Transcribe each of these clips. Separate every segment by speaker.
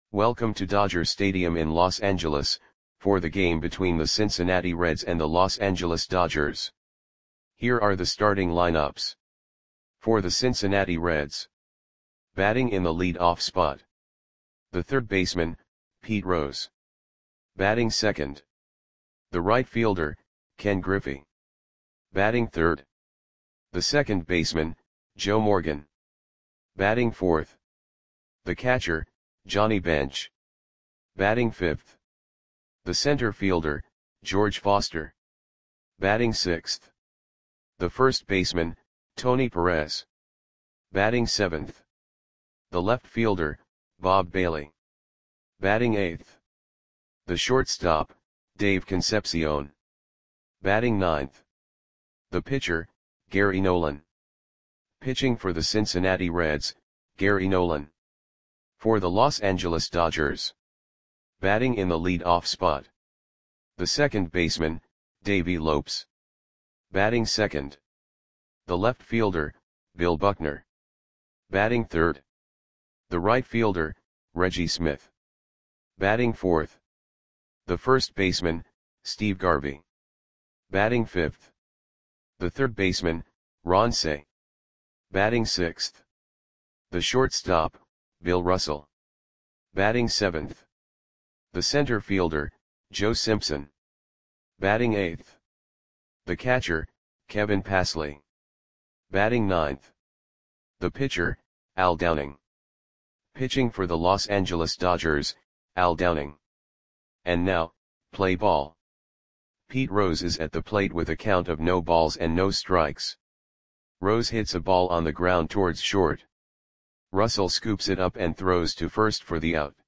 Speaker 1: Welcome to Dodger Stadium in Los Angeles, for the game between the Cincinnati Reds and the Los Angeles Dodgers. Here are the starting lineups. For the Cincinnati Reds. Batting in the lead-off spot. The third baseman, Pete Rose. Batting second. The right fielder, Ken Griffey. Batting third. The second baseman, Joe Morgan. Batting fourth. The catcher, Johnny Bench. Batting fifth. The center fielder, George Foster. Batting sixth. The first baseman, Tony Perez. Batting seventh. The left fielder, Bob Bailey. Batting eighth. The shortstop, Dave Concepcion. Batting ninth. The pitcher, Gary Nolan. Pitching for the Cincinnati Reds, Gary Nolan. For the Los Angeles Dodgers. Batting in the lead-off spot. The second baseman, Davey Lopes. Batting second. The left fielder, Bill Buckner. Batting third. The right fielder, Reggie Smith. Batting fourth. The first baseman, Steve Garvey. Batting fifth. The third baseman, Ron Cey. Batting sixth. The shortstop, Bill Russell. Batting seventh. The center fielder, Joe Simpson. Batting eighth. The catcher, Kevin Passley. Batting ninth. The pitcher, Al Downing. Pitching for the Los Angeles Dodgers, Al Downing. And now, play ball. Pete Rose is at the plate with a count of no balls and no strikes. Rose hits a ball on the ground towards short. Russell scoops it up and throws to first for the out.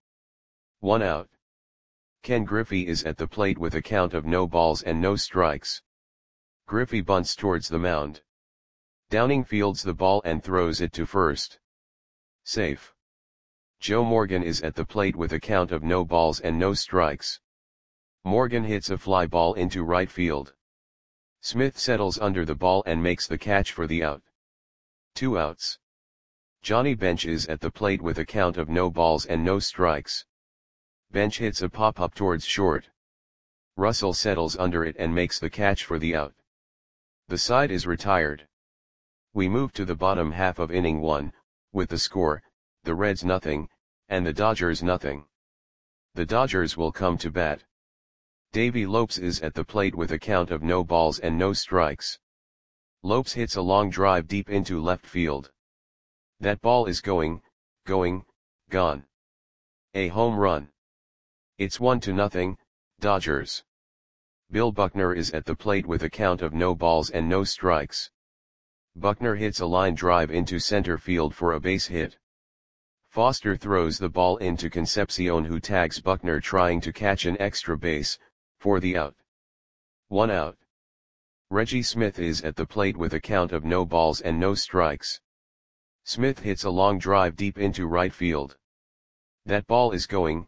Speaker 1: 1 out. Ken Griffey is at the plate with a count of no balls and no strikes. Griffey bunts towards the mound. Downing fields the ball and throws it to first. Safe. Joe Morgan is at the plate with a count of no balls and no strikes. Morgan hits a fly ball into right field. Smith settles under the ball and makes the catch for the out. 2 outs. Johnny Bench is at the plate with a count of no balls and no strikes. Bench hits a pop-up towards short. Russell settles under it and makes the catch for the out. The side is retired. We move to the bottom half of inning 1, with the score, the Reds nothing, and the Dodgers nothing. The Dodgers will come to bat. Davey Lopes is at the plate with a count of no balls and no strikes. Lopes hits a long drive deep into left field. That ball is gone. A home run. It's 1-0, Dodgers. Bill Buckner is at the plate with a count of no balls and no strikes. Buckner hits a line drive into center field for a base hit. Foster throws the ball into Concepcion, who tags Buckner trying to catch an extra base, for the out. 1 out. Reggie Smith is at the plate with a count of no balls and no strikes. Smith hits a long drive deep into right field. That ball is gone.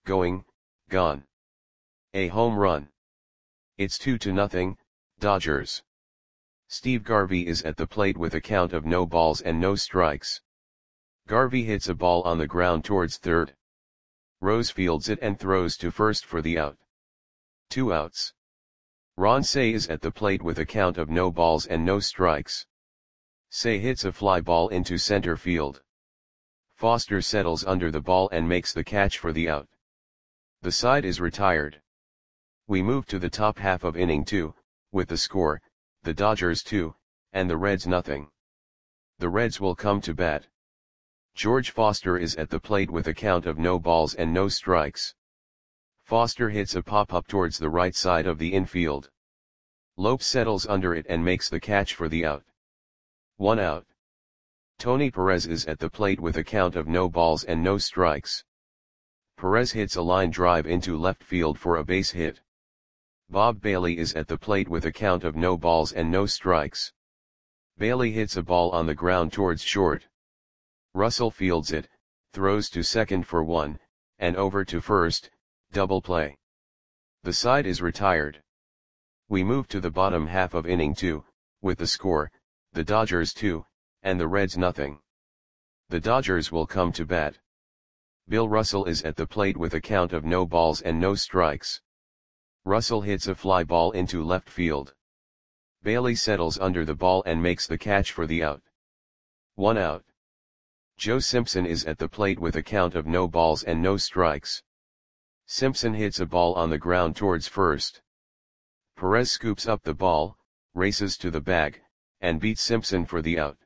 Speaker 1: A home run. It's 2-0, Dodgers. Steve Garvey is at the plate with a count of no balls and no strikes. Garvey hits a ball on the ground towards third. Rose fields it and throws to first for the out. 2 outs. Ron Cey is at the plate with a count of no balls and no strikes. Cey hits a fly ball into center field. Foster settles under the ball and makes the catch for the out. The side is retired. We move to the top half of inning 2, with the score, the Dodgers 2, and the Reds nothing. The Reds will come to bat. George Foster is at the plate with a count of no balls and no strikes. Foster hits a pop-up towards the right side of the infield. Lopes settles under it and makes the catch for the out. 1 out. Tony Perez is at the plate with a count of no balls and no strikes. Perez hits a line drive into left field for a base hit. Bob Bailey is at the plate with a count of no balls and no strikes. Bailey hits a ball on the ground towards short. Russell fields it, throws to second for 1, and over to first, double play. The side is retired. We move to the bottom half of inning 2, with the score, the Dodgers 2, and the Reds nothing. The Dodgers will come to bat. Bill Russell is at the plate with a count of no balls and no strikes. Russell hits a fly ball into left field. Bailey settles under the ball and makes the catch for the out. 1 out. Joe Simpson is at the plate with a count of no balls and no strikes. Simpson hits a ball on the ground towards first. Perez scoops up the ball, races to the bag, and beats Simpson for the out.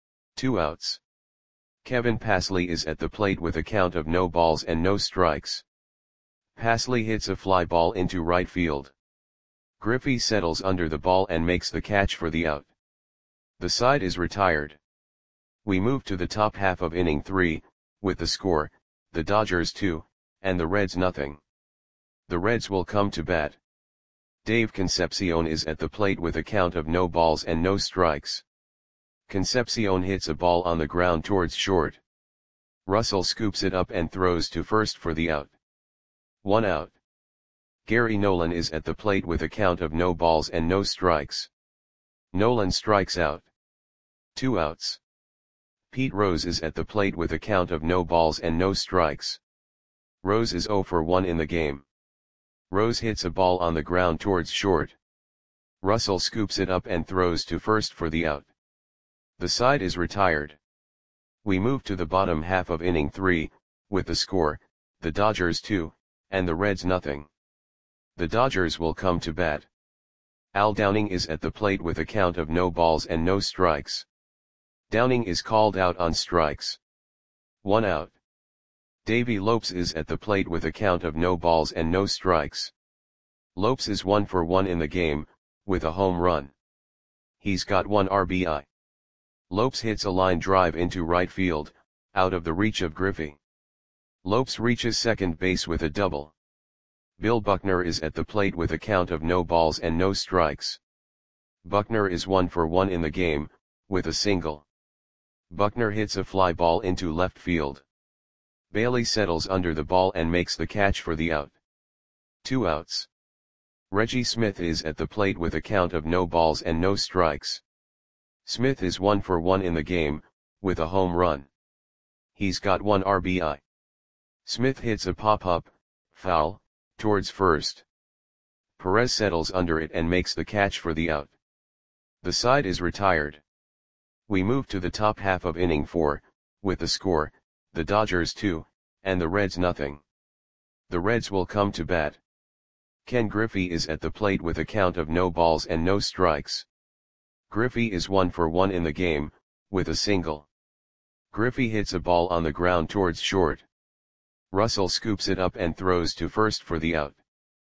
Speaker 1: 2 outs. Kevin Passley is at the plate with a count of no balls and no strikes. Passley hits a fly ball into right field. Griffey settles under the ball and makes the catch for the out. The side is retired. We move to the top half of inning 3, with the score, the Dodgers 2, and the Reds nothing. The Reds will come to bat. Dave Concepcion is at the plate with a count of no balls and no strikes. Concepcion hits a ball on the ground towards short. Russell scoops it up and throws to first for the out. 1 out. Gary Nolan is at the plate with a count of no balls and no strikes. Nolan strikes out. 2 outs. Pete Rose is at the plate with a count of no balls and no strikes. Rose is 0 for 1 in the game. Rose hits a ball on the ground towards short. Russell scoops it up and throws to first for the out. The side is retired. We move to the bottom half of inning 3, with the score, the Dodgers 2, and the Reds nothing. The Dodgers will come to bat. Al Downing is at the plate with a count of no balls and no strikes. Downing is called out on strikes. 1 out. Davey Lopes is at the plate with a count of no balls and no strikes. Lopes is 1 for 1 in the game, with a home run. He's got 1 RBI. Lopes hits a line drive into right field, out of the reach of Griffey. Lopes reaches second base with a double. Bill Buckner is at the plate with a count of no balls and no strikes. Buckner is 1 for 1 in the game, with a single. Buckner hits a fly ball into left field. Bailey settles under the ball and makes the catch for the out. 2 outs. Reggie Smith is at the plate with a count of no balls and no strikes. Smith is 1 for 1 in the game, with a home run. He's got 1 RBI. Smith hits a pop-up, foul, towards first. Perez settles under it and makes the catch for the out. The side is retired. We move to the top half of inning 4, with the score, the Dodgers 2, and the Reds nothing. The Reds will come to bat. Ken Griffey is at the plate with a count of no balls and no strikes. Griffey is 1 for 1 in the game, with a single. Griffey hits a ball on the ground towards short. Russell scoops it up and throws to first for the out.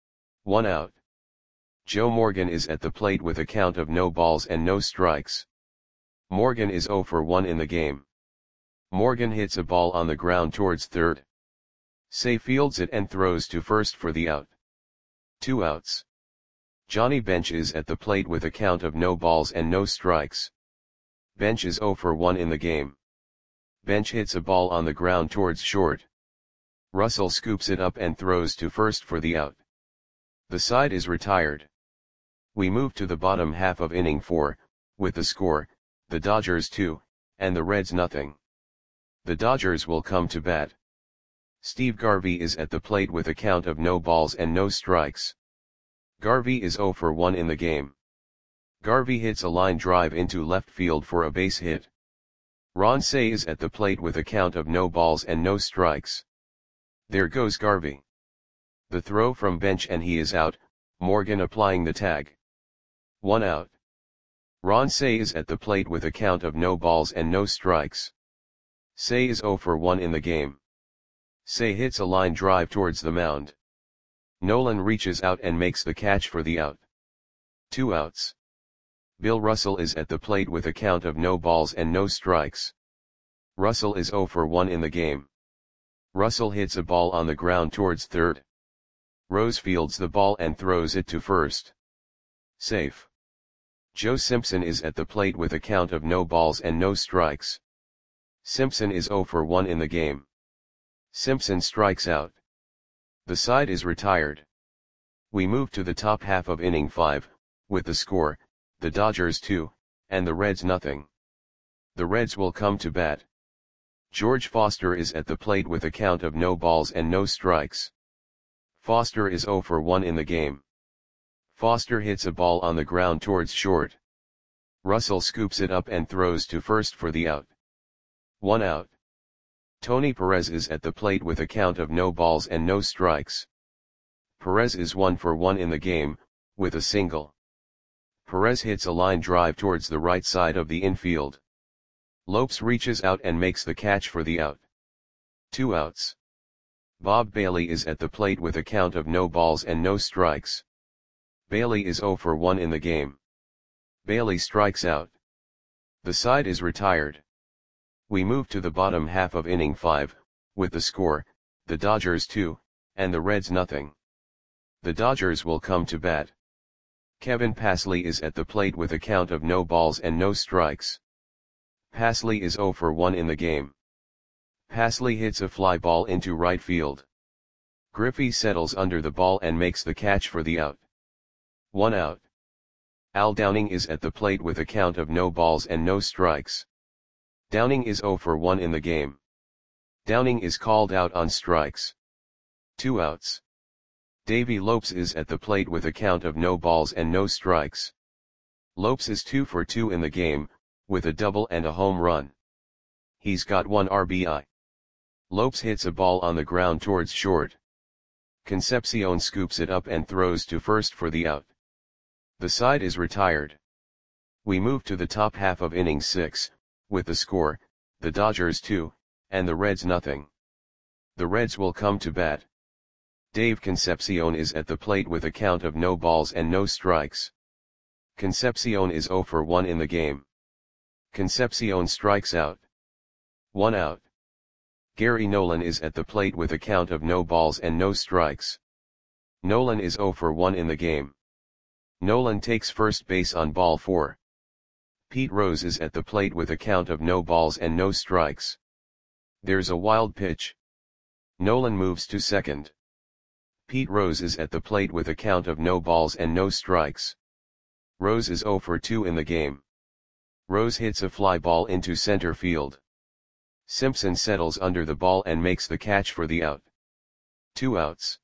Speaker 1: 1 out. Joe Morgan is at the plate with a count of no balls and no strikes. Morgan is 0 for 1 in the game. Morgan hits a ball on the ground towards third. Say fields it and throws to first for the out. 2 outs. Johnny Bench is at the plate with a count of no balls and no strikes. Bench is 0 for 1 in the game. Bench hits a ball on the ground towards short. Russell scoops it up and throws to first for the out. The side is retired. We move to the bottom half of inning 4, with the score, the Dodgers 2, and the Reds nothing. The Dodgers will come to bat. Steve Garvey is at the plate with a count of no balls and no strikes. Garvey is 0 for 1 in the game. Garvey hits a line drive into left field for a base hit. Ron Cey is at the plate with a count of no balls and no strikes. There goes Garvey. The throw from Bench and he is out, Morgan applying the tag. 1 out. Ron Cey is at the plate with a count of no balls and no strikes. Cey is 0 for 1 in the game. Cey hits a line drive towards the mound. Nolan reaches out and makes the catch for the out. 2 outs. Bill Russell is at the plate with a count of no balls and no strikes. Russell is 0 for 1 in the game. Russell hits a ball on the ground towards third. Rose fields the ball and throws it to first. Safe. Joe Simpson is at the plate with a count of no balls and no strikes. Simpson is 0 for 1 in the game. Simpson strikes out. The side is retired. We move to the top half of inning 5, with the score, the Dodgers 2, and the Reds nothing. The Reds will come to bat. George Foster is at the plate with a count of no balls and no strikes. Foster is 0 for 1 in the game. Foster hits a ball on the ground towards short. Russell scoops it up and throws to first for the out. 1 out. Tony Perez is at the plate with a count of no balls and no strikes. Perez is 1 for 1 in the game, with a single. Perez hits a line drive towards the right side of the infield. Lopes reaches out and makes the catch for the out. 2 outs. Bob Bailey is at the plate with a count of no balls and no strikes. Bailey is 0 for 1 in the game. Bailey strikes out. The side is retired. We move to the bottom half of inning 5, with the score, the Dodgers 2, and the Reds nothing. The Dodgers will come to bat. Kevin Passley is at the plate with a count of no balls and no strikes. Passley is 0 for 1 in the game. Passley hits a fly ball into right field. Griffey settles under the ball and makes the catch for the out. 1 out. Al Downing is at the plate with a count of no balls and no strikes. Downing is 0 for 1 in the game. Downing is called out on strikes. 2 outs. Davey Lopes is at the plate with a count of no balls and no strikes. Lopes is 2 for 2 in the game, with a double and a home run. He's got 1 RBI. Lopes hits a ball on the ground towards short. Concepcion scoops it up and throws to first for the out. The side is retired. We move to the top half of inning 6, with the score, the Dodgers 2, and the Reds nothing. The Reds will come to bat. Dave Concepcion is at the plate with a count of no balls and no strikes. Concepcion is 0 for 1 in the game. Concepcion strikes out. 1 out. Gary Nolan is at the plate with a count of no balls and no strikes. Nolan is 0 for 1 in the game. Nolan takes first base on ball 4. Pete Rose is at the plate with a count of no balls and no strikes. There's a wild pitch. Nolan moves to second. Pete Rose is at the plate with a count of no balls and no strikes. Rose is 0 for 2 in the game. Rose hits a fly ball into center field. Simpson settles under the ball and makes the catch for the out. 2 outs.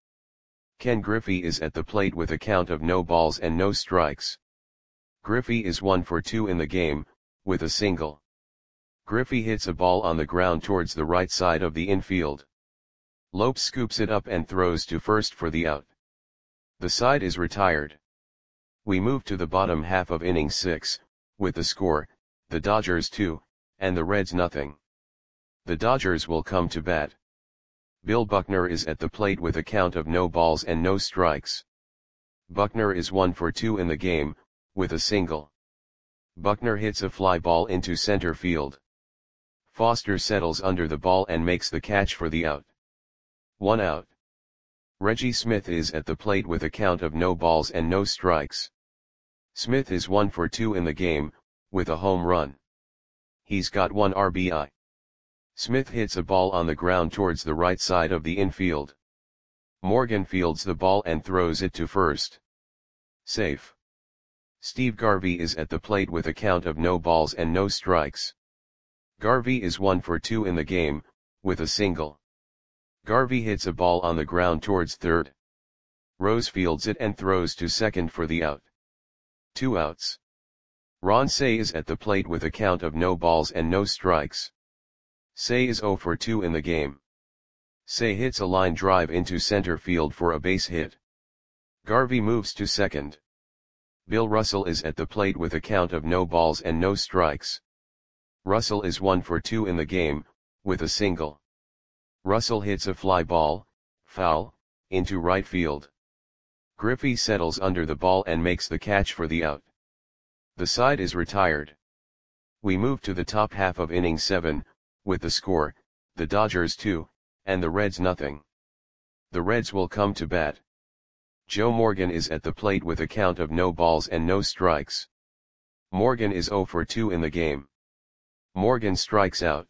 Speaker 1: Ken Griffey is at the plate with a count of no balls and no strikes. Griffey is 1 for 2 in the game, with a single. Griffey hits a ball on the ground towards the right side of the infield. Lopes scoops it up and throws to first for the out. The side is retired. We move to the bottom half of inning 6, with the score, the Dodgers 2, and the Reds nothing. The Dodgers will come to bat. Bill Buckner is at the plate with a count of no balls and no strikes. Buckner is 1 for 2 in the game, with a single. Buckner hits a fly ball into center field. Foster settles under the ball and makes the catch for the out. 1 out. Reggie Smith is at the plate with a count of no balls and no strikes. Smith is 1 for 2 in the game, with a home run. He's got 1 RBI. Smith hits a ball on the ground towards the right side of the infield. Morgan fields the ball and throws it to first. Safe. Steve Garvey is at the plate with a count of no balls and no strikes. Garvey is 1 for 2 in the game, with a single. Garvey hits a ball on the ground towards third. Rose fields it and throws to second for the out. 2 outs. Ron Cey is at the plate with a count of no balls and no strikes. Cey is 0 for 2 in the game. Cey hits a line drive into center field for a base hit. Garvey moves to second. Bill Russell is at the plate with a count of no balls and no strikes. Russell is 1 for 2 in the game, with a single. Russell hits a fly ball, foul, into right field. Griffey settles under the ball and makes the catch for the out. The side is retired. We move to the top half of inning 7, with the score, the Dodgers 2, and the Reds nothing. The Reds will come to bat. Joe Morgan is at the plate with a count of no balls and no strikes. Morgan is 0 for 2 in the game. Morgan strikes out.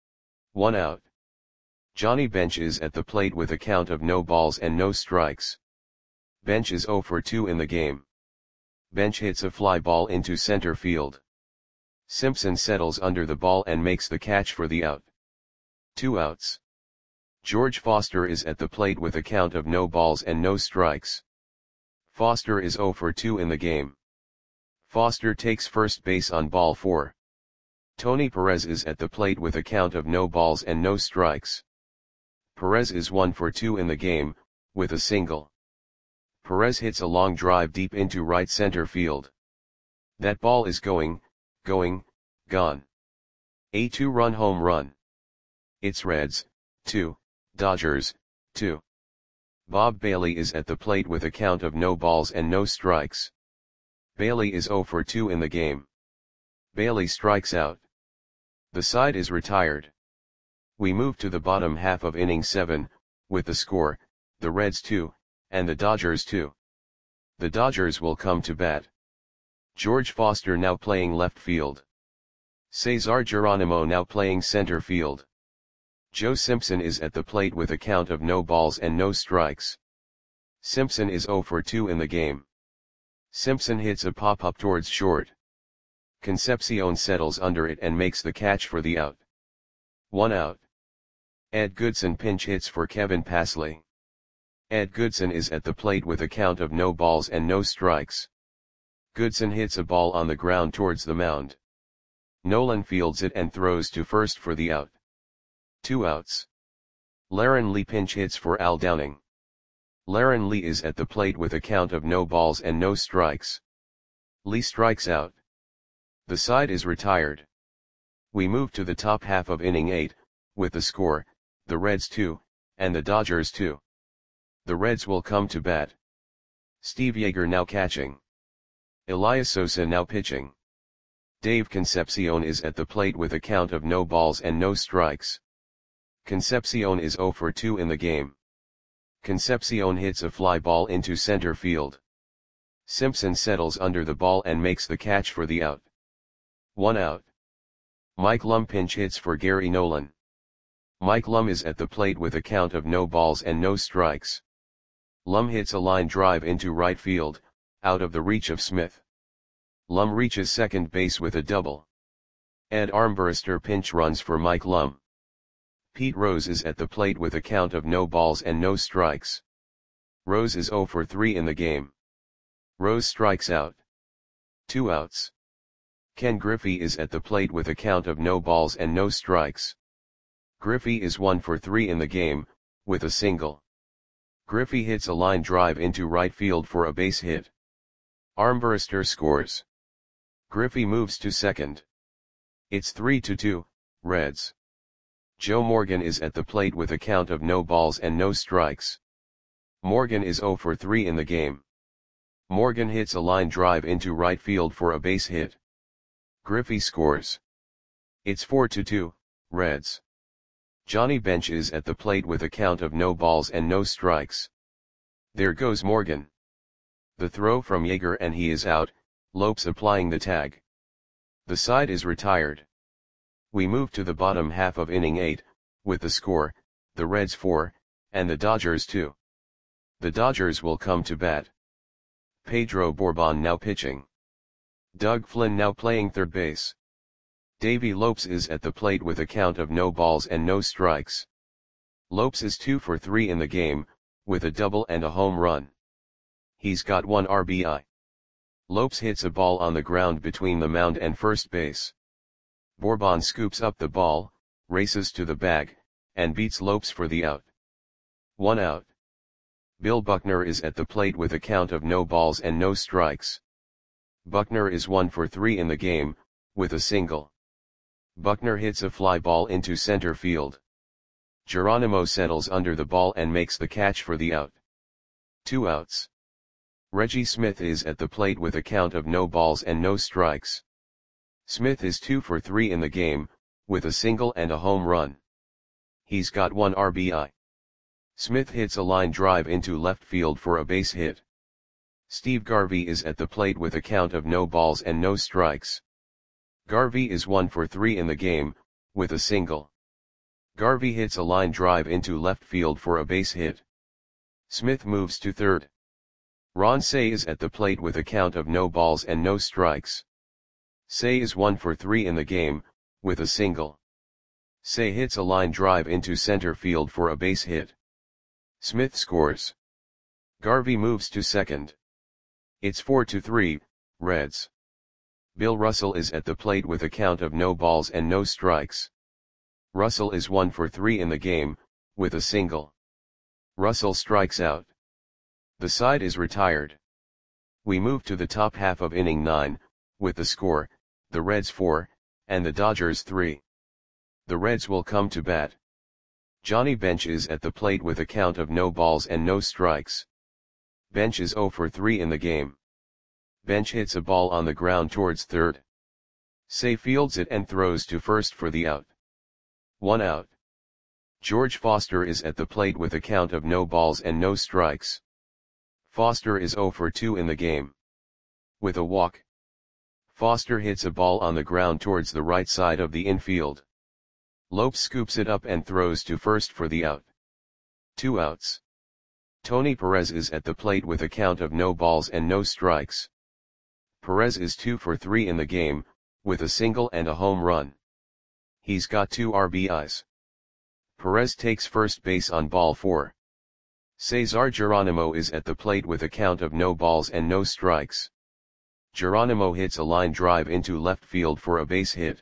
Speaker 1: 1 out. Johnny Bench is at the plate with a count of no balls and no strikes. Bench is 0 for 2 in the game. Bench hits a fly ball into center field. Simpson settles under the ball and makes the catch for the out. 2 outs. George Foster is at the plate with a count of no balls and no strikes. Foster is 0 for 2 in the game. Foster takes first base on ball 4. Tony Perez is at the plate with a count of no balls and no strikes. Perez is 1 for 2 in the game, with a single. Perez hits a long drive deep into right center field. That ball is going, gone. A 2-run home run. It's Reds, 2, Dodgers, 2. Bob Bailey is at the plate with a count of no balls and no strikes. Bailey is 0 for 2 in the game. Bailey strikes out. The side is retired. We move to the bottom half of inning 7, with the score, the Reds 2, and the Dodgers 2. The Dodgers will come to bat. George Foster now playing left field. Cesar Geronimo now playing center field. Joe Simpson is at the plate with a count of no balls and no strikes. Simpson is 0 for 2 in the game. Simpson hits a pop-up towards short. Concepcion settles under it and makes the catch for the out. 1 out. Ed Goodson pinch hits for Kevin Passley. Ed Goodson is at the plate with a count of no balls and no strikes. Goodson hits a ball on the ground towards the mound. Nolan fields it and throws to first for the out. 2 outs. Laren Lee pinch hits for Al Downing. Laren Lee is at the plate with a count of no balls and no strikes. Lee strikes out. The side is retired. We move to the top half of inning 8, with the score, the Reds 2, and the Dodgers 2. The Reds will come to bat. Steve Yeager now catching. Elias Sosa now pitching. Dave Concepcion is at the plate with a count of no balls and no strikes. Concepcion is 0 for 2 in the game. Concepcion hits a fly ball into center field. Simpson settles under the ball and makes the catch for the out. 1 out. Mike Lum pinch hits for Gary Nolan. Mike Lum is at the plate with a count of no balls and no strikes. Lum hits a line drive into right field, out of the reach of Smith. Lum reaches second base with a double. Ed Armbruster pinch runs for Mike Lum. Pete Rose is at the plate with a count of no balls and no strikes. Rose is 0 for 3 in the game. Rose strikes out. 2 outs. Ken Griffey is at the plate with a count of no balls and no strikes. Griffey is 1 for 3 in the game, with a single. Griffey hits a line drive into right field for a base hit. Armbruster scores. Griffey moves to second. It's 3-2, Reds. Joe Morgan is at the plate with a count of no balls and no strikes. Morgan is 0 for 3 in the game. Morgan hits a line drive into right field for a base hit. Griffey scores. It's 4-2, Reds. Johnny Bench is at the plate with a count of no balls and no strikes. There goes Morgan. The throw from Yeager and he is out, Lopes applying the tag. The side is retired. We move to the bottom half of inning 8, with the score, the Reds 4, and the Dodgers 2. The Dodgers will come to bat. Pedro Bourbon now pitching. Doug Flynn now playing third base. Davey Lopes is at the plate with a count of no balls and no strikes. Lopes is 2 for 3 in the game, with a double and a home run. He's got 1 RBI. Lopes hits a ball on the ground between the mound and first base. Bourbon scoops up the ball, races to the bag, and beats Lopes for the out. 1 out. Bill Buckner is at the plate with a count of no balls and no strikes. Buckner is 1 for 3 in the game, with a single. Buckner hits a fly ball into center field. Geronimo settles under the ball and makes the catch for the out. 2 outs. Reggie Smith is at the plate with a count of no balls and no strikes. Smith is 2 for 3 in the game, with a single and a home run. He's got 1 RBI. Smith hits a line drive into left field for a base hit. Steve Garvey is at the plate with a count of no balls and no strikes. Garvey is 1 for 3 in the game, with a single. Garvey hits a line drive into left field for a base hit. Smith moves to third. Ron Cey is at the plate with a count of no balls and no strikes. Cey is 1 for 3 in the game, with a single. Say hits a line drive into center field for a base hit. Smith scores. Garvey moves to second. It's 4-3, Reds. Bill Russell is at the plate with a count of no balls and no strikes. Russell is 1 for 3 in the game, with a single. Russell strikes out. The side is retired. We move to the top half of inning 9, with the score, the Reds 4, and the Dodgers 3. The Reds will come to bat. Johnny Bench is at the plate with a count of no balls and no strikes. Bench is 0 for 3 in the game. Bench hits a ball on the ground towards third. Say fields it and throws to first for the out. 1 out. George Foster is at the plate with a count of no balls and no strikes. Foster is 0 for 2 in the game. With a walk. Foster hits a ball on the ground towards the right side of the infield. Lopes scoops it up and throws to first for the out. 2 outs. Tony Perez is at the plate with a count of no balls and no strikes. Perez is 2 for 3 in the game, with a single and a home run. He's got 2 RBIs. Perez takes first base on ball 4. Cesar Geronimo is at the plate with a count of no balls and no strikes. Geronimo hits a line drive into left field for a base hit.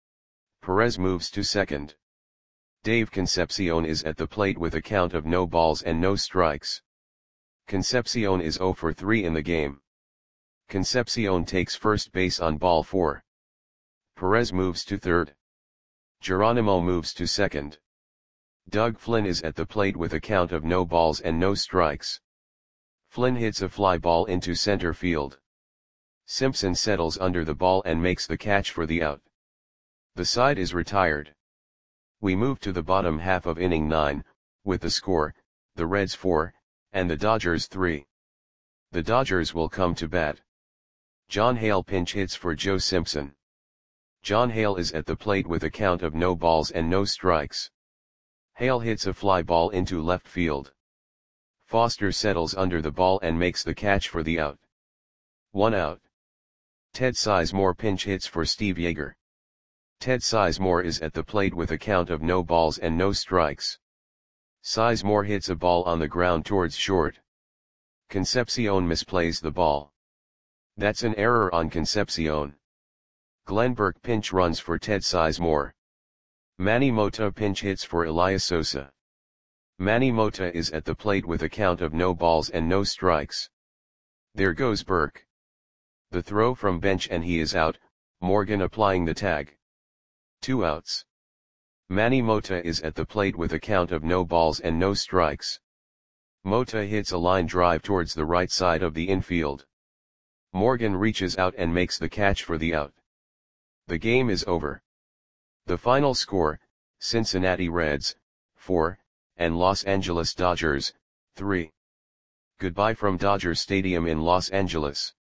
Speaker 1: Perez moves to second. Dave Concepcion is at the plate with a count of no balls and no strikes. Concepcion is 0 for 3 in the game. Concepcion takes first base on ball 4. Perez moves to third. Geronimo moves to second. Doug Flynn is at the plate with a count of no balls and no strikes. Flynn hits a fly ball into center field. Simpson settles under the ball and makes the catch for the out. The side is retired. We move to the bottom half of inning 9, with the score, the Reds 4, and the Dodgers 3. The Dodgers will come to bat. John Hale pinch hits for Joe Simpson. John Hale is at the plate with a count of no balls and no strikes. Hale hits a fly ball into left field. Foster settles under the ball and makes the catch for the out. 1 out. Ted Sizemore pinch hits for Steve Yeager. Ted Sizemore is at the plate with a count of no balls and no strikes. Sizemore hits a ball on the ground towards short. Concepcion misplays the ball. That's an error on Concepcion. Glenn Burke pinch runs for Ted Sizemore. Manny Mota pinch hits for Elias Sosa. Manny Mota is at the plate with a count of no balls and no strikes. There goes Burke. The throw from Bench and he is out, Morgan applying the tag. 2 outs. Manny Mota is at the plate with a count of no balls and no strikes. Mota hits a line drive towards the right side of the infield. Morgan reaches out and makes the catch for the out. The game is over. The final score, Cincinnati Reds, 4, and Los Angeles Dodgers, 3. Goodbye from Dodger Stadium in Los Angeles.